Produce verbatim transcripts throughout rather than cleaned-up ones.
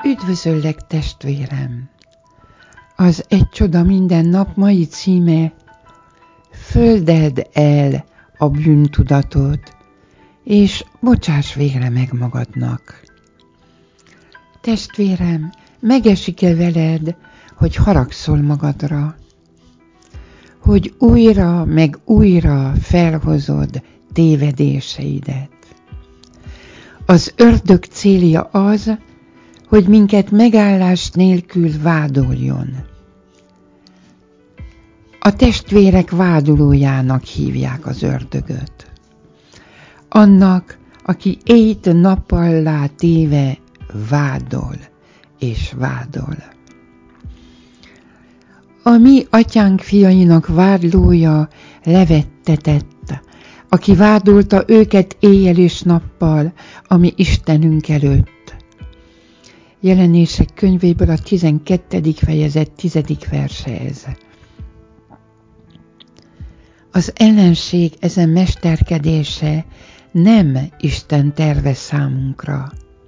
Üdvözöllek, testvérem! Az Egy csoda minden nap mai címe: földeld el a bűntudatot, és bocsáss végre meg magadnak. Testvérem, megesik-e veled, hogy haragszol magadra? Hogy újra meg újra felhozod tévedéseidet? Az ördög célja az, hogy minket megállás nélkül vádoljon. A testvérek vádolójának hívják az ördögöt. Annak, aki éjt nappallá téve vádol és vádol. A mi atyánk fiainak vádlója levettetett, aki vádolta őket éjjel és nappal, ami Istenünk előtt. Jelenések könyvéből a tizenkettedik fejezet tizedik verse ez. Az ellenség ezen mesterkedése nem Isten terve számunkra.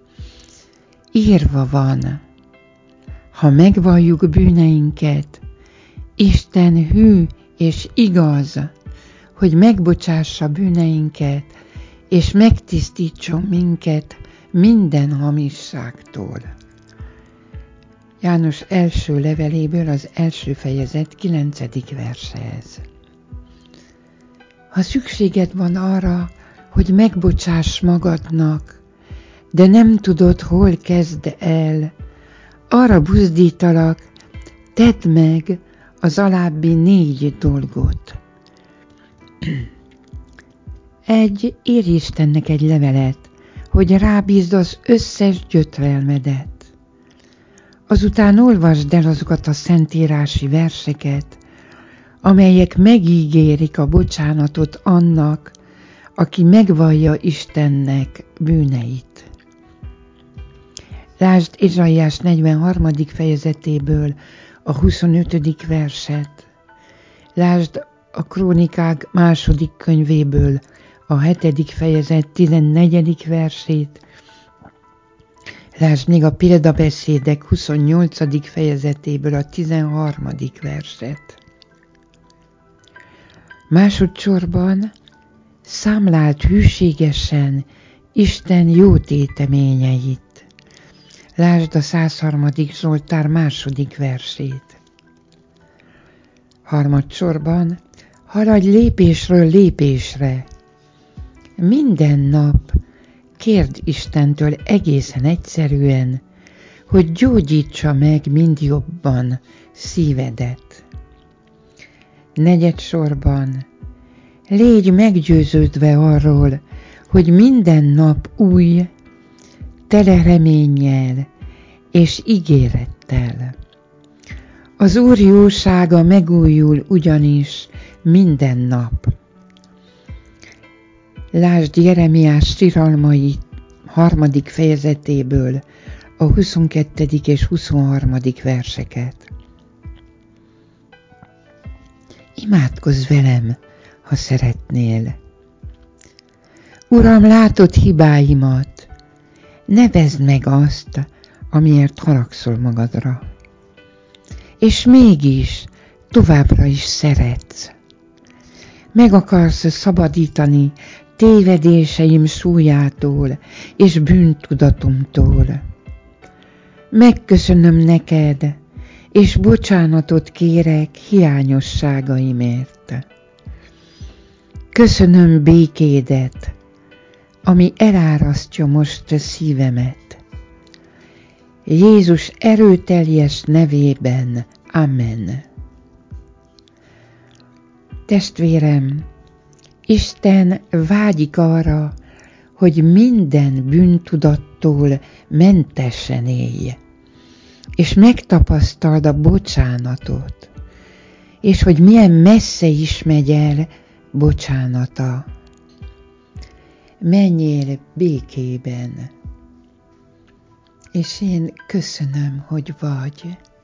Írva van, ha megvalljuk bűneinket, Isten hű és igaz, hogy megbocsássa bűneinket, és megtisztítson minket minden hamisságtól. János első leveléből az első fejezet kilencedik verse ez. Ha szükséged van arra, hogy megbocsáss magadnak, de nem tudod, hol kezd el, arra buzdítalak, tedd meg az alábbi négy dolgot. Egy, írj Istennek egy levelet, hogy rábízd az összes gyötrelmedet. Azután olvasd el azokat a szentírási verseket, amelyek megígérik a bocsánatot annak, aki megvallja Istennek bűneit. Lásd Ézsaiás negyvenharmadik fejezetéből a huszonötödik verset. Lásd a Krónikák második könyvéből a hetedik fejezet tizennegyedik versét. Lásd még a Példabeszédek huszonnyolcadik fejezetéből a tizenharmadik verset. Másodszorban számláld hűségesen Isten jó téteményeit. Lásd a százharmadik Zsoltár második versét. Harmadsorban haladj lépésről lépésre. Minden nap kérd Istentől egészen egyszerűen, hogy gyógyítsa meg mind jobban szívedet. Negyedsorban légy meggyőződve arról, hogy minden nap új, tele reménnyel és ígérettel. Az Úr jósága megújul ugyanis minden nap. Lásd Jeremiás siralmai harmadik fejezetéből a huszonkettedik és huszonharmadik verseket. Imádkozz velem, ha szeretnél. Uram, látod hibáimat, nevezd meg azt, amiért haragszol magadra. És mégis továbbra is szeretsz. Meg akarsz szabadítani tévedéseim súlyától és bűntudatomtól. Megköszönöm neked, és bocsánatot kérek hiányosságaimért. Köszönöm békédet, ami elárasztja most szívemet. Jézus erőteljes nevében. Amen. Testvérem, Isten vágyik arra, hogy minden bűntudattól mentesen élj, és megtapasztald a bocsánatot, és hogy milyen messze is megy el bocsánata. Menjél békében, és én köszönöm, hogy vagy.